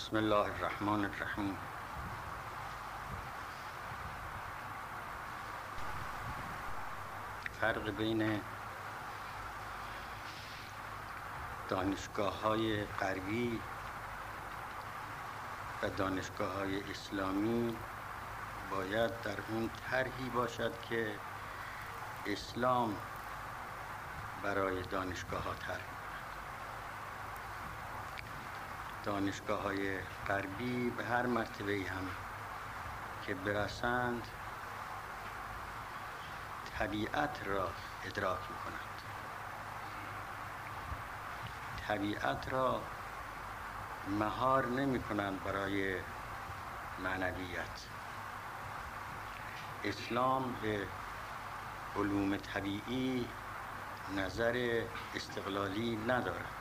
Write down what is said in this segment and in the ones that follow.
بسم الله الرحمن الرحیم. فرق بین دانشگاه‌های غربی و دانشگاه‌های اسلامی باید در اون طرحی باشد که اسلام برای دانشگاه‌ها طرح کند. دانشگاه‌های غربی به هر مرتبه‌ای هم که برسند طبیعت را ادراک می‌کنند، طبیعت را مهار نمی‌کنند برای معنویت. اسلام به علوم طبیعی نظر استقلالی ندارد.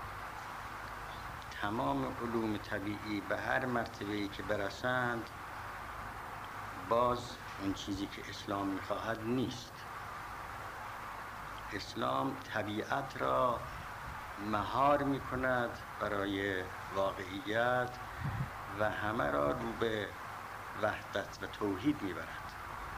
تمام علوم طبیعی به هر مرتبه‌ای که برسند باز اون چیزی که اسلام می‌خواهد نیست. اسلام طبیعت را مهار می‌کند برای واقعیت و همه را رو به وحدت و توحید می‌برد.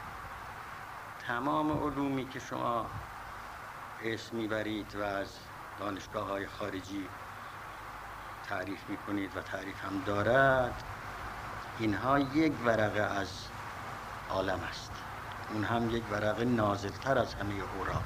تمام علومی که شما اسم می‌برید و از دانشگاه‌های خارجی تعریف می‌کنید و تعریف هم دارد، اینها یک ورقه از عالم است. اون هم یک ورقه نازل‌تر از همه اوراق.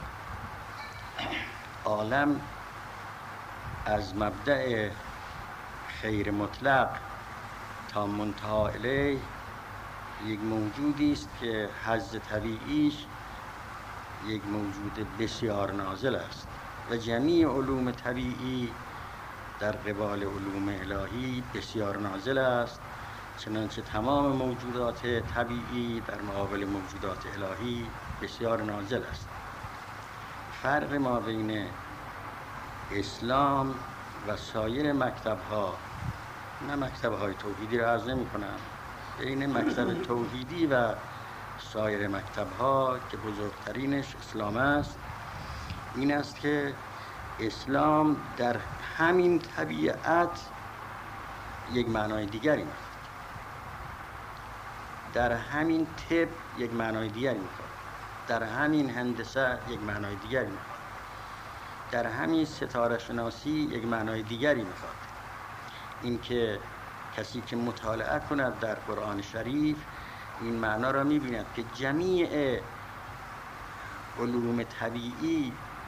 عالم از مبدأ خیر مطلق تا منتهی الیه یک موجودی است که حظ طبیعیش یک موجود بسیار نازل است و جمیع علوم طبیعی در قبال علوم الهی بسیار نازل است، چنانچه تمام موجودات طبیعی در مقابل موجودات الهی بسیار نازل است. فرق ما بین اسلام و سایر مکتب‌ها، نه مکتب‌های توحیدی را عرض نمی‌کنم، بین مکتب توحیدی و سایر مکتب‌ها که بزرگترینش اسلام است، این است که اسلام در همین طبیعت یک معنای دیگری می‌خواد، در همین طب یک معنای دیگری می‌خواد، در همین هندسه یک معنای دیگری می‌خواد، در همین ستاره شناسی یک معنای دیگری می‌خواد. این که کسی که مطالعه کند در قرآن شریف این معنا را می‌بیند که جمیع علوم طبیعی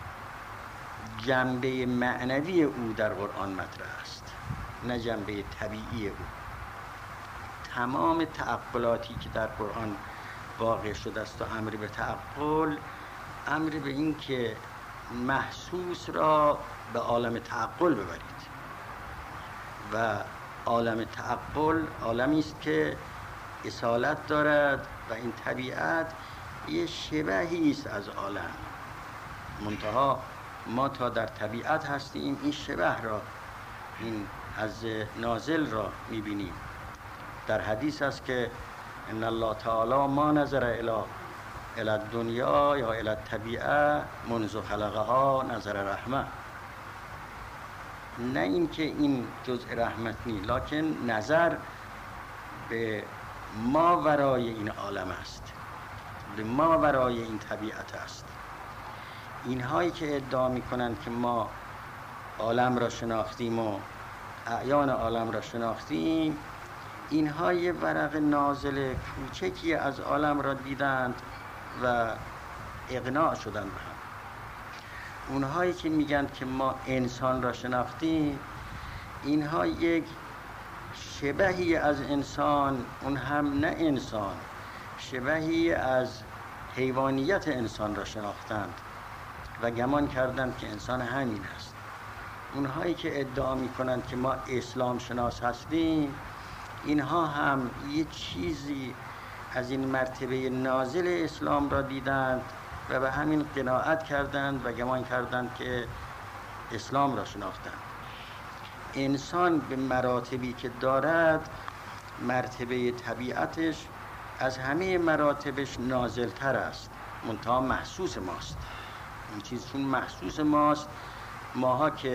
جنبه معنوی او در قرآن مطرح است، نه جنبه طبیعی او. تمام تعقلاتی که در قرآن واقع شده است و امر به تعقل، امر به این که محسوس را به عالم تعقل ببرید و عالم تعقل عالمی است که اصالت دارد و این طبیعت یه شبهی است از عالم. منتها ما تا در طبیعت هستیم این شبه را، این از نازل را می‌بینیم. در حدیث است که ان الله تعالی ما نظر الی الدنیا یا الی الطبیعه منذ خلقها نظر رحمه. نه اینکه این جزء رحمت نیست، لکن نظر به ما ورای این عالم است، به ما ورای این طبیعت است. اینهایی که ادعا میکنند که ما عالم را شناختیم و اعیان عالم را شناختیم، اینها یه ورق نازل کوچکی از عالم را دیدند و اقناع شدند به هم. اونهایی که میگن که ما انسان را شناختیم، اینها یک شبهی از انسان، اون هم نه انسان، شبهی از حیوانیت انسان را شناختند و گمان کردند که انسان همین است. اونهایی که ادعا میکنند که ما اسلام شناس هستیم، اینها هم یه چیزی از این مرتبه نازل اسلام را دیدند و به همین قناعت کردند و گمان کردند که اسلام را شناختند. انسان به مراتبی که دارد، مرتبه طبیعتش از همه مراتبش نازلتر است، منتها محسوس ماست. این چیز چون محسوس ماست، ماها که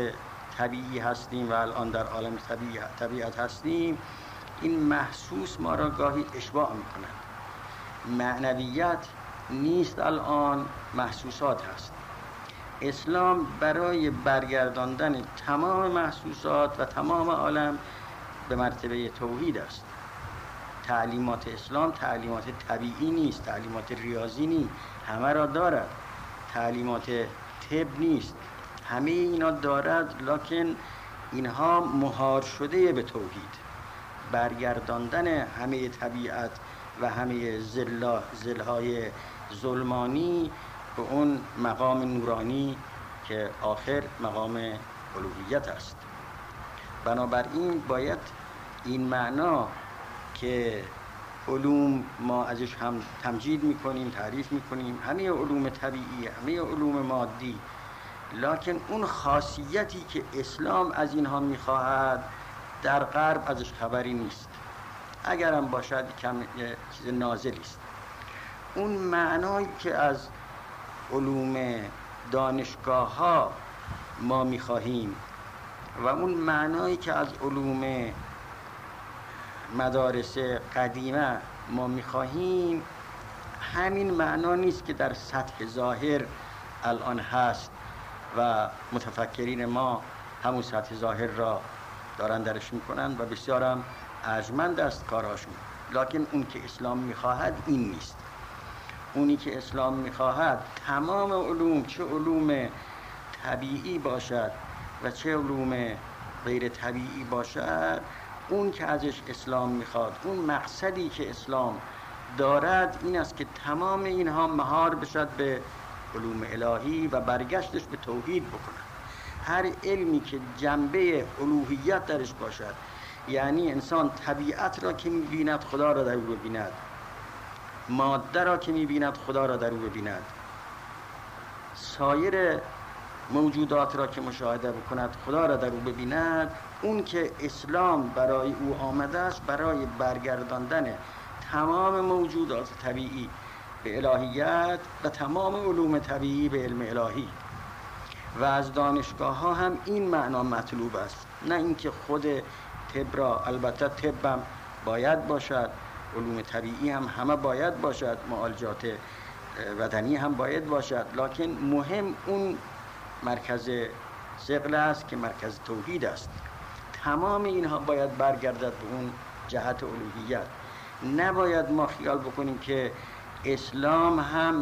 طبیعی هستیم و الان در عالم طبیعت هستیم، این محسوس ما را گاهی اشباع میکنند. معنویت نیست، الان محسوسات هست. اسلام برای برگرداندن تمام محسوسات و تمام عالم به مرتبه توحید است. تعلیمات اسلام تعلیمات طبیعی نیست، تعلیمات ریاضی نیست، همه را دارد. تعلیمات طب نیست، همه اینا دارد، لکن اینها مهار شده به توحید. برگرداندن همه طبیعت و همه ظلهای ظلمانی به اون مقام نورانی که آخر مقام الوهیت است. بنابراین باید این معنا که علوم ما ازش هم تمجید میکنیم، تعریف میکنیم، همه علوم طبیعی، همه علوم مادی، لکن اون خاصیتی که اسلام از اینها میخواهد در غرب ازش خبری نیست. اگرم باشد کم یه چیز نازلی است. اون معنایی که از علوم دانشگاه ها ما میخواهیم و اون معنایی که از علوم مدارس قدیمه ما میخواهیم همین معنا نیست که در سطح ظاهر الان هست و متفکرین ما همون سطح ظاهر را دارن درش میکنن و بسیارم ارجمند است کاراشون. لکن اون که اسلام میخواهد این نیست. اونی که اسلام میخواهد تمام علوم، چه علوم طبیعی باشد و چه علوم غیر طبیعی باشد، اون که ازش اسلام میخواد، اون مقصدی که اسلام دارد این است که تمام اینها مهار بشد به علوم الهی و برگشتش به توحید بکنه. هر علمی که جنبه الوهیت درش باشد، یعنی انسان طبیعت را که میبیند خدا را در او ببیند، ماده را که میبیند خدا را در او ببیند، سایر موجودات را که مشاهده بکند خدا را در او ببیند، اون که اسلام برای او آمده است برای برگرداندن تمام موجودات طبیعی به الهیت و تمام علوم طبیعی به علم الهی. و از دانشگاه ها هم این معنا مطلوب است، نه اینکه خود طب را، البته طب هم باید باشد، علوم طبیعی هم همه باید باشد، معالجات بدنی هم باید باشد، لکن مهم اون مرکز ثقل است که مرکز توحید است. تمام اینها باید برگردد به اون جهت الوهیت. نباید ما خیال بکنیم که اسلام هم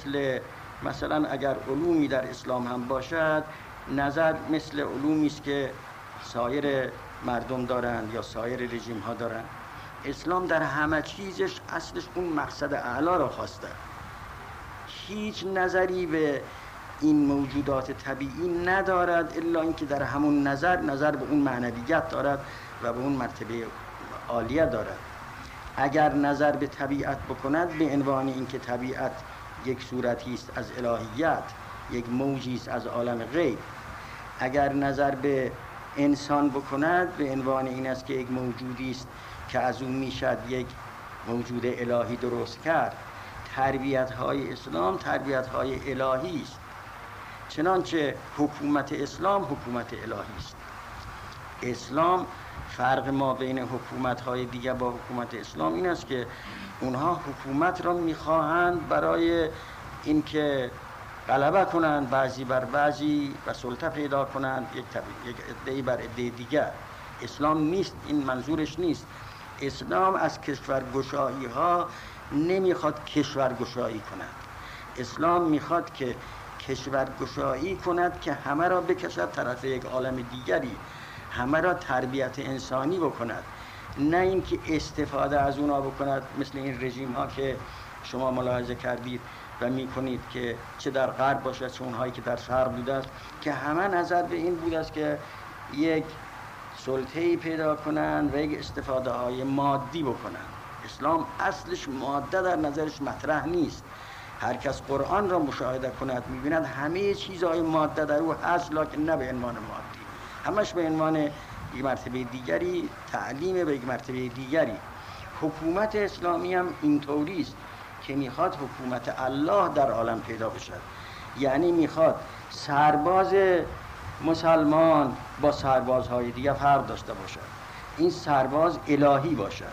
مثلا اگر علومی در اسلام هم باشد، نظر مثل علومی است که سایر مردم دارند یا سایر رژیم ها دارند. اسلام در همه چیزش اصلش اون مقصد اعلی را خواسته. هیچ نظری به این موجودات طبیعی ندارد الا اینکه در همون نظر به اون معنویت دارد و به اون مرتبه عالیه دارد. اگر نظر به طبیعت بکند به عنوان اینکه طبیعت یک صورتی است از الهیت، یک موجی است از عالم غیب، اگر نظر به انسان بکند به عنوان این است که یک موجودی است که از اون میشد یک موجود الهی درست کرد. تربیت‌های اسلام تربیت‌های الهی است، چنانچه حکومت اسلام حکومت الهی است. اسلام فرق ما بین حکومت‌های دیگه با حکومت اسلام این است که اونها حکومت را می‌خواهند برای اینکه غلبه کنند بعضی بر بعضی و سلطه پیدا کنند، یک عده‌ای بر عده دیگر. اسلام نیست، این منظورش نیست. اسلام از کشورگشایی ها نمیخواد کشورگشایی کند. اسلام میخواد که کشورگشایی کند که همه را بکشد طرف یک عالم دیگری، همه را تربیت انسانی بکند، نه اینکه استفاده از اونا بکند مثل این رژیم ها که شما ملاحظه کردید و میکنید که چه در غرب باشد چه اونهایی که در شرق بوده است که همه نظر به این بوده است که یک سلطه‌ای پیدا کنند و یک استفاده های مادی بکنند. اسلام اصلش ماده در نظرش مطرح نیست. هر کس قرآن را مشاهده کند می‌بیند همه چیزهای ماده در او هست، لکن نه به عنوان مادی، همش به عنوان یک مرتبه دیگری، تعلیم به یک مرتبه دیگری. حکومت اسلامی هم اینطوری است که میخواد حکومت الله در عالم پیدا بشد، یعنی میخواد سرباز مسلمان با سربازهای دیگه فرق داشته باشد، این سرباز الهی باشد.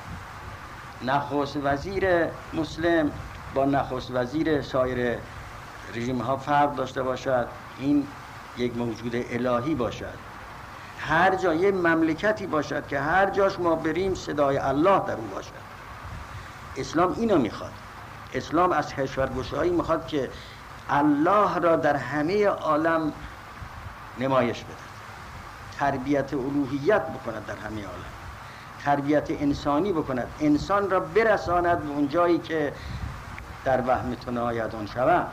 نخست وزیر مسلم با نخست وزیر سایر رژیم ها فرق داشته باشد، این یک موجود الهی باشد. هر جا یه مملکتی باشد که هر جاش ما بریم صدای الله در اون باشد. اسلام اینو میخواد. اسلام از کشورگشایی میخواد که الله را در همه عالم نمایش بده، تربیت الوهیت بکند در همه عالم، تربیت انسانی بکند، انسان را برساند به اون جایی که در وهم تو ناید آن شود.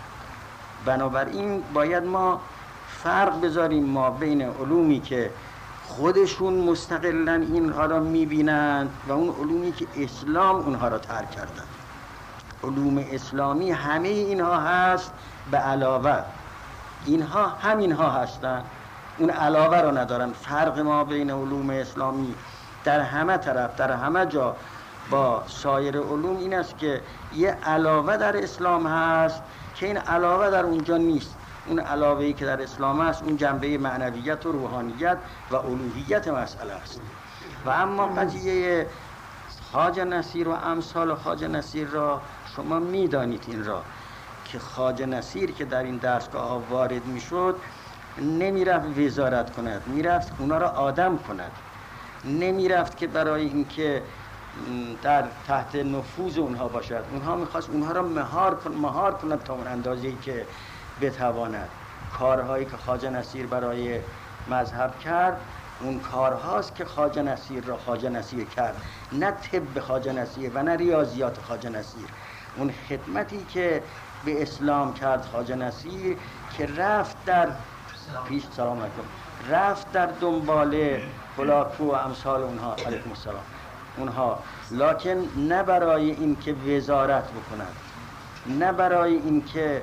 بنابراین باید ما فرق بذاریم ما بین علومی که خودشون مستقلاً اینها را میبینند و اون علومی که اسلام اونها را ترک کردن. علوم اسلامی همه اینها هست، به علاوه اینها همینها هستن، اون علاوه را ندارن. فرق ما بین علوم اسلامی در همه طرف در همه جا با سایر علوم این است که یه علاوه در اسلام هست که این علاوه در اونجا نیست. اون علاوه‌ای که در اسلام است اون جنبه معنویت و روحانیت و الوهیت مسئله است. و اما قضیه خواجه نصیر و امثال خواجه نصیر را شما میدانید این را که خواجه نصیر که در این درسگاه ها وارد میشد نمیرفت وزارت کند، میرفت اونا را آدم کند. نمیرفت که برای اینکه در تحت نفوذ اونها باشد، اونها میخواست اونها را مهار کند تا اون اندازه‌ای که بتواند. کارهایی که خواجه نصیر برای مذهب کرد اون کارهاست که خواجه نصیر را خواجه نصیر کرد، نه طب خواجه نصیر و نه ریاضیات خواجه نصیر. اون خدمتی که به اسلام کرد خواجه نصیر که رفت در سلام علیکم، رفت در دنبال فلاکو و امثال اونها، علیکم السلام، اونها، لکن نه برای این که وزارت بکند، نه برای این که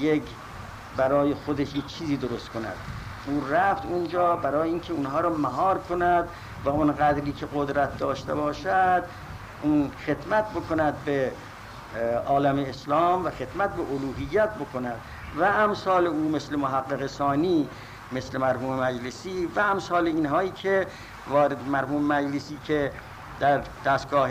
برای خودش یک چیزی درست کند. اون رفت اونجا برای اینکه اونها رو مهار کند و اون قدری که قدرت داشته باشد اون خدمت بکند به عالم اسلام و خدمت به الوهیت بکند. و امثال او مثل محقق ثانی، مثل مرحوم مجلسی و امثال اینهایی که وارد، مرحوم مجلسی که در دستگاه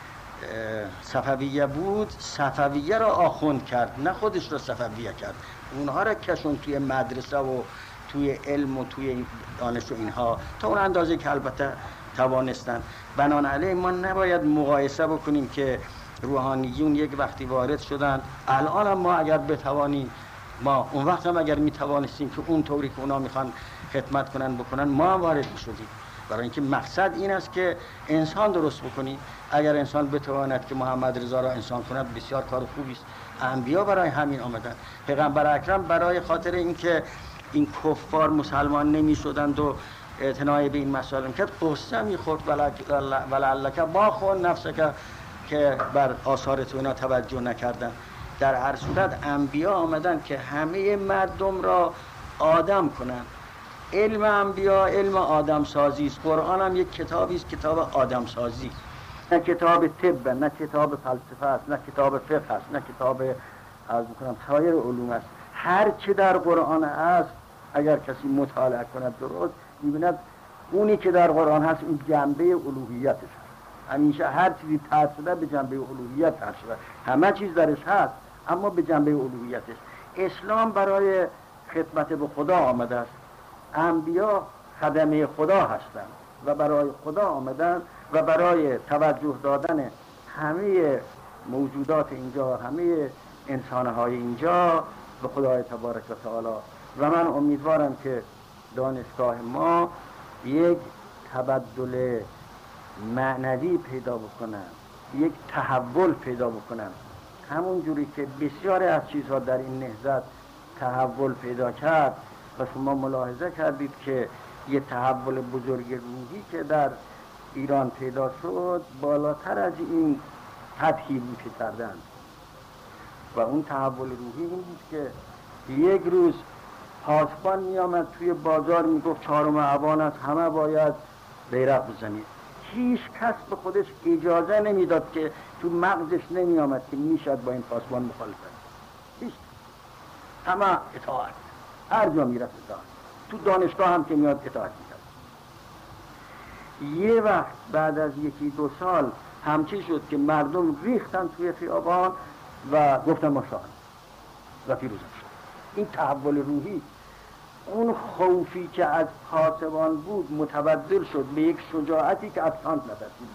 صفویه بود، صفویه را آخوند کرد، نه خودش را صفویه کرد. اونها را کشون توی مدرسه و توی علم و توی دانش و اینها تا اون اندازه که البته توانستن. بنابراین ما نباید مقایسه بکنیم که روحانیون یک وقتی وارد شدند، الان هم ما اگر بتوانیم، ما اون وقت هم اگر میتوانستیم که اون طوری که اونا میخوان خدمت کنن بکنن، ما هم وارد میشدیم. برای اینکه مقصد این است که انسان درست بکنیم. اگر انسان بتواند که محمد رضا را انسان کند بسیار کار خوبی است. انبیا برای همین آمدند. پیغمبر اکرم برای خاطر اینکه این کفار مسلمان نمی شدند و اعتنای به این مسائل میکرد، قصه میخورد ولعلک باخ نفسک که بر آثار تو اینا توجه نکردن. در هر صورت انبیا آمدن که همه مردم را آدم کنند. علم انبیا علم آدم سازی است. قرآن هم یک کتابی است، کتاب آدم سازی، نه کتاب طب، نه کتاب فلسفه است، نه کتاب فقه است، نه کتاب از میکنم سایر علوم است. هر چه در قرآن است اگر کسی مطالعه کند درست میبیند اونی که در قرآن هست این جنبه الوهیتش هست. همیشه هر چیزی طرح شده به جنبه الوهیت طرح شده، همه چیز درش هست اما به جنبه الوهیتش. اسلام برای خدمت به خدا آمده است. انبیا خدمه خدا هستند و برای خدا آمدن و برای توجه دادن همه موجودات اینجا، همه انسانهای اینجا به خدای تبارک و تعالی. و من امیدوارم که دانشگاه ما یک تبدل معنوی پیدا بکنن، یک تحول پیدا بکنن، همون جوری که بسیاری از چیزها در این نهضت تحول پیدا کرد. و شما ملاحظه کردید که یه تحول بزرگ روحی که در ایران پیدا شد بالاتر از این سطحی بود که کردن. و اون تحول روحی این بود که یک روز پاسبان می آمد توی بازار می گفت 4 آبان است، همه باید بیرق بزنید. هیچ کس به خودش اجازه نمیداد که تو مغزش نمی آمد که میشد با این پاسبان مخالفت. هیچ، همه اطاعت، هر جا می رفت اطاعت. تو دانشگاه هم که میاد اطاعت میکرد. یه وقت بعد از یکی دو سال همچی شد که مردم ریختن توی خیابان و گفتن ما شاهد و پیروزم شد. این تحول روحی، اون خوفی که از پاسبان بود متبدل شد به یک شجاعتی که از تانک نترسید.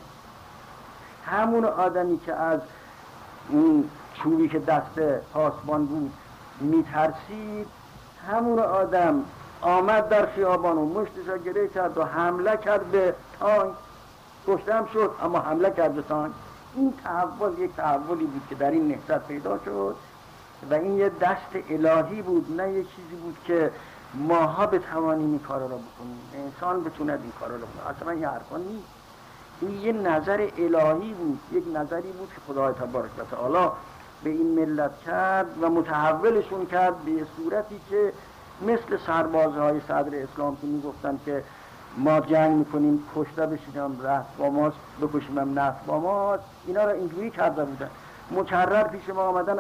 همون آدمی که از اون چوبی که دست پاسبان بود میترسید، همون آدم آمد در خیابان و مشتشا گره کرد و حمله کرد به تانک. کشته شد اما حمله کرد به تانک. این تحول یک تحولی بود که در این نهضت پیدا شد و این یه دست الهی بود، نه یک چیزی بود که ماها بتوانیم این کارا را بکنیم، انسان بتوند این کارا را بکنه. اصلا این حرفا نیست. این یه نظر الهی بود، یک نظری بود که خدای تبارک و تعالی به این ملت کرد و متحولشون کرد به صورتی که مثل سربازهای صدر اسلام که میگفتن که ما جنگ میکنیم کشته بشیم رفت با ماست، بکشیم هم نفت با ماست، اینا را اینجوری کرده بودن. مکرر پیش ما آمدن.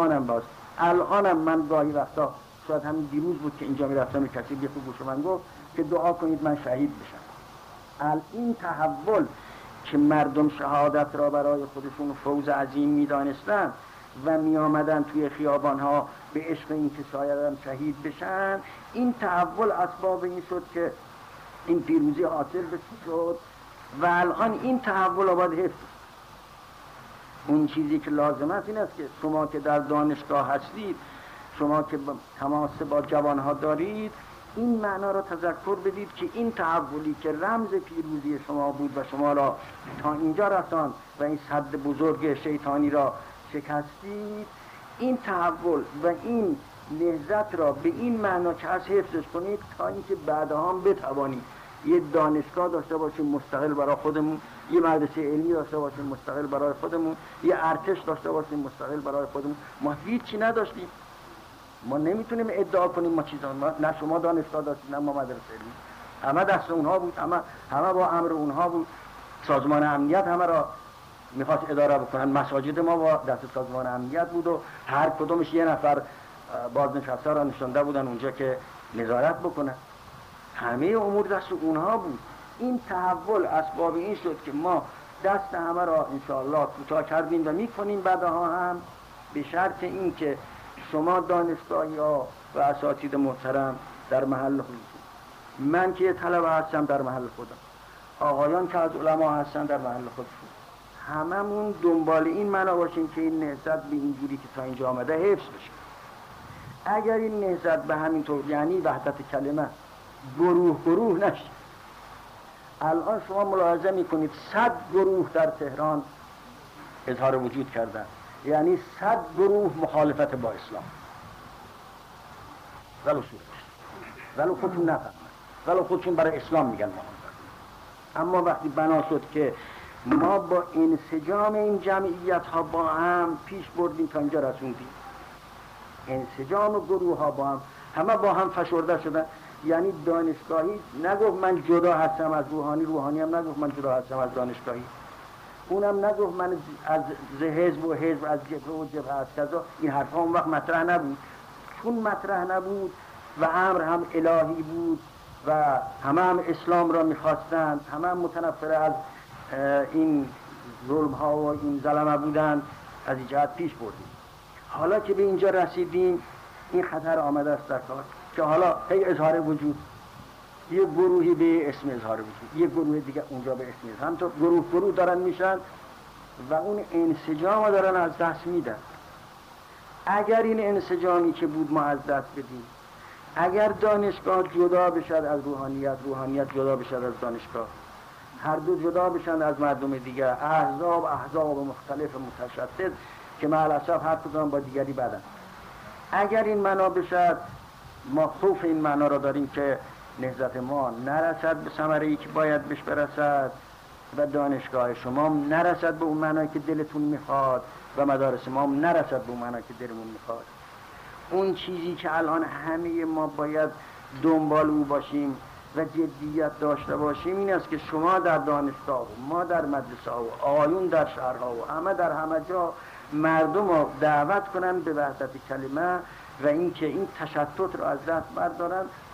الانم من گاهی وقتا، شاید همین دیروز بود که اینجا میرفتم، کسی بیخو گوش من گفت که دعا کنید من شهید بشم. این تحول که مردم شهادت را برای خودشون فوز عظیم میدانستن و می آمدن توی خیابانها به عشق این که شاید شهید بشن، این تحول اسباب این شد که این پیروزی حاصل شد و الان این تحول آباد حفظ. اون چیزی که لازم است این است که شما که در دانشگاه هستید، شما که تماس با جوانها دارید، این معنا را تذکر بدید که این تحولی که رمز پیروزی شما بود و شما را تا اینجا رساند و این سد بزرگ شیطانی را شکستید، این تحول و این نهضت را به این معنا که از حفظش کنید تا اینکه بعدها هم بتوانید یه دانشگاه داشته باشیم مستقل برای خودمون، یه مدرسه علمی داشته باشیم مستقل برای خودمون، یه ارتش داشته باشیم مستقل برای خودمون. ما هیچی نداشتیم. ما نمیتونیم ادعا کنیم ما چیزان، نه شما دانشگاه داشتید نه ما مدرسه علمی، همه دست اونها بود، همه با امر اونها بود. سازمان امنیت همه را میخواست اداره بکنن، مساجد ما با دست سازمان امنیت بود و هر کدومش یه نفر بازنشسته را نشانده بودن اونجا که نظارت بکنن. همه امور دست اونها بود. این تحول اسباب این شد که ما دست همه را انشاءالله کوتاه کردیم و میکنیم بعدها هم، به شرط این که شما دانشگاهی ها و اساتید محترم در محل خودتون، من که طلبه هستم در محل خودم، آقایان که از علما هستن در محل خودشون، هممون دنبال این معنا باشیم که این نهضت به اینجوری که تا اینجا آمده حفظ بشه. اگر این نهضت به همین طور، یعنی وحدت کلمه، گروه نشه. الان شما ملاحظه میکنید 100 گروه در تهران اظهار وجود کردن، یعنی 100 گروه مخالفت با اسلام، ولو خودشون نفهمن، ولو خودشون برای اسلام میگن ما. اما وقتی بنا شد که ما با انسجام این جمعیت ها با هم پیش بردیم تا اینجا رسوندیم، انسجام گروه ها با هم، همه با هم فشرده شدن. یعنی دانشگاهی نگفت من جدا هستم از روحانی، روحانی هم نگفت من جدا هستم از دانشگاهی، اونم نگفت من از حزب و حزب، از جبهه و جبهه از کذا. این حرفا اون وقت مطرح نبود. چون مطرح نبود و امر هم الهی بود و همه هم اسلام را میخواستند، همه هم متنفر از این ظلم ها و این ظلمه بودند، از این جهت پیش بردیم. حالا که به اینجا رسیدیم این خطر آمده است در کار که حالا هی اظهار وجود، یه گروهی به اسم اظهار وجود، یه گروه دیگه اونجا به اسم اظهار، هم تو گروه دارن میشن و اون انسجام دارن از دست میدن. اگر این انسجامی که بود ما از دست بدیم، اگر دانشگاه جدا بشد از روحانیت، روحانیت جدا بشد از دانشگاه، هر دو جدا بشن از مردم دیگر، احزاب مختلف متشدد که مع الاسف هر کدام با دیگری بدن، اگر این معنا بشد، ما خوف این معنا را داریم که نهضت ما نرسد به ثمره‌ای که باید بهش برسد و دانشگاه شما نرسد به اون معنایی که دلتون میخواد و مدارس ما نرسد به اون معنایی که دلمون میخواد. اون چیزی که الان همه ما باید دنبال او باشیم و جدیت داشته باشیم این است که شما در دانشگاه و ما در مدرسه و آقایون در شهرها و همه در همه جا مردم رو دعوت کنن به وحدت کلمه و اینکه این تشتت رو از دست بردارن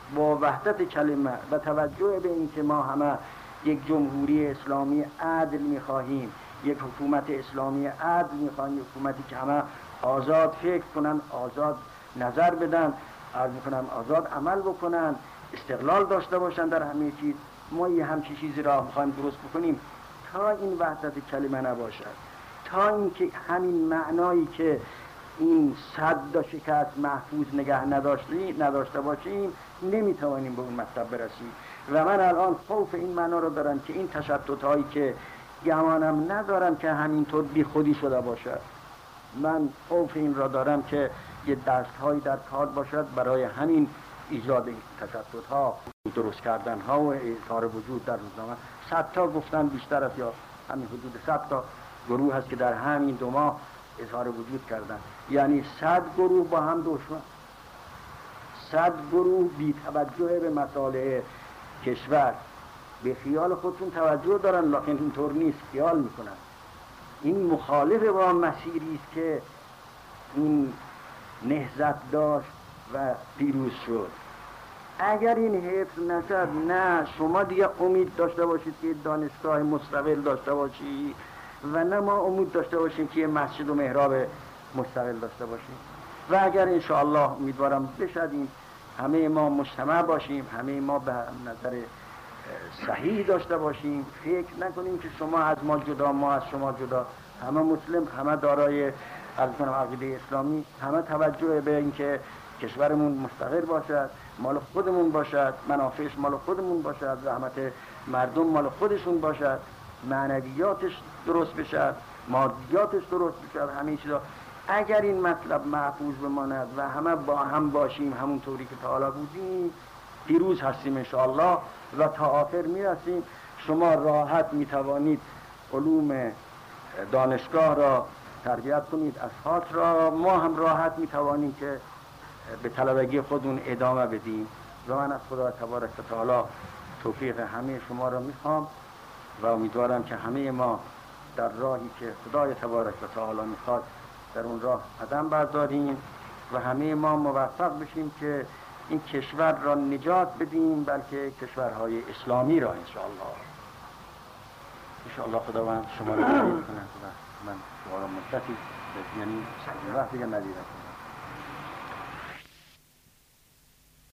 با وحدت کلمه و توجه به اینکه ما همه یک جمهوری اسلامی عدل می‌خواهیم، یک حکومت اسلامی عدل می‌خواهیم، یک حکومتی که همه آزاد فکر کنن، آزاد نظر بدن، عرض می‌کنم آزاد عمل بکنن، استقلال داشته باشن در همه چیز. ما یه همچین چیزی را می‌خوایم درست بکنیم. تا این وحدت کلمه نباشد، تا اینکه همین معنایی که این صد شکست محفوظ نگه نداشته باشیم، نمیتوانیم به اون مطلب برسیم. و من الان خوف این معنا رو دارم که این تشتت‌هایی که گمانم ندارم که همینطور بی خودی شده باشد، من خوف این را دارم که یه دست‌هایی در کار باشد برای همین ایجاد این تشتت‌ها، درست کردن‌ها و اظهار وجود در روزنامه. 100 تا گفتن بیشتر از، یا همین حدود 100 تا گروه هست که در همین 2 ماه اظهار وجود کردن. یعنی 100 گروه با هم دشمن، 100 گروه بی توجه به مصالح کشور، به خیال خودشون توجه دارن لکن اینطور نیست، خیال میکنن. این مخالف با مسیری است که این نهضت داشت و پیروز شد. اگر این حفظ نشد، نه شما دیگه امید داشته باشید که دانشگاه مستقل داشته باشید و نه ما امید داشته باشیم که مسجد و محراب مستقل داشته باشیم. و اگر انشاءالله امیدوارم بشدیم، همه ما مجتمع باشیم، همه ما به نظر صحیح داشته باشیم، فکر نکنیم که شما از ما جدا، ما از شما جدا، همه مسلم، همه دارای عقیده اسلامی، همه توجه به اینکه کشورمون مستقل باشد، مال خودمون باشد، منافعش مال خودمون باشد، رحمت مردم مال خودشون باشد، معنویاتش درست بشد، مادیاتش درست بشد، همه چیزا. اگر این مطلب محفوظ بماند و همه با هم باشیم همونطوری که تا حالا بودیم، پیروز هستیم انشاءالله و تا آخر میرسیم. شما راحت میتوانید علوم دانشگاه را تربیت کنید، اساتید را، ما هم راحت میتوانیم که به طلبگی خودمون ادامه بدیم. و من از خدا تبارک و تعالی توفیق همه شما را میخوام و امیدوارم که همه ما در راهی که خدای تبارک و تعالی میخواد در اون راه قدم برداریم و همه ما موفق بشیم که این کشور را نجات بدیم، بلکه کشورهای اسلامی را انشاءالله خداوند شما را تایید کنه و من شما را مدتی یعنی وقتی که ندیدم